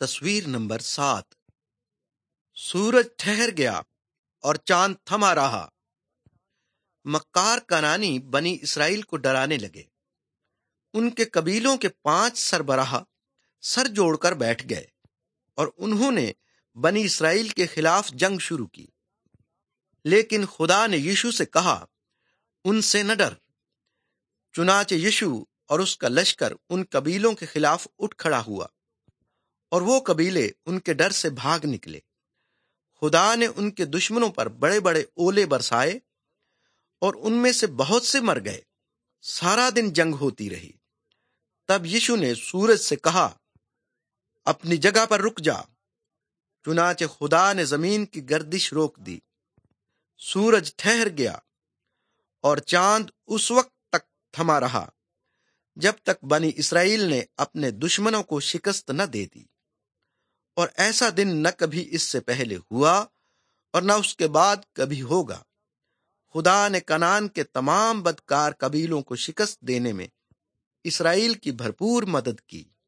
تصویر نمبر 7۔ سورج ٹھہر گیا اور چاند تھما رہا۔ مکار کنانی بنی اسرائیل کو ڈرانے لگے۔ ان کے قبیلوں کے 5 سربراہ سر جوڑ کر بیٹھ گئے اور انہوں نے بنی اسرائیل کے خلاف جنگ شروع کی۔ لیکن خدا نے یشوع سے کہا، ان سے نہ ڈر۔ چنانچہ یشوع اور اس کا لشکر ان قبیلوں کے خلاف اٹھ کھڑا ہوا اور وہ قبیلے ان کے ڈر سے بھاگ نکلے۔ خدا نے ان کے دشمنوں پر بڑے بڑے اولے برسائے اور ان میں سے بہت سے مر گئے۔ سارا دن جنگ ہوتی رہی۔ تب یشوع نے سورج سے کہا، اپنی جگہ پر رک جا۔ چنانچہ خدا نے زمین کی گردش روک دی۔ سورج ٹھہر گیا اور چاند اس وقت تک تھما رہا جب تک بنی اسرائیل نے اپنے دشمنوں کو شکست نہ دے دی۔ اور ایسا دن نہ کبھی اس سے پہلے ہوا اور نہ اس کے بعد کبھی ہوگا۔ خدا نے کنعان کے تمام بدکار قبیلوں کو شکست دینے میں اسرائیل کی بھرپور مدد کی۔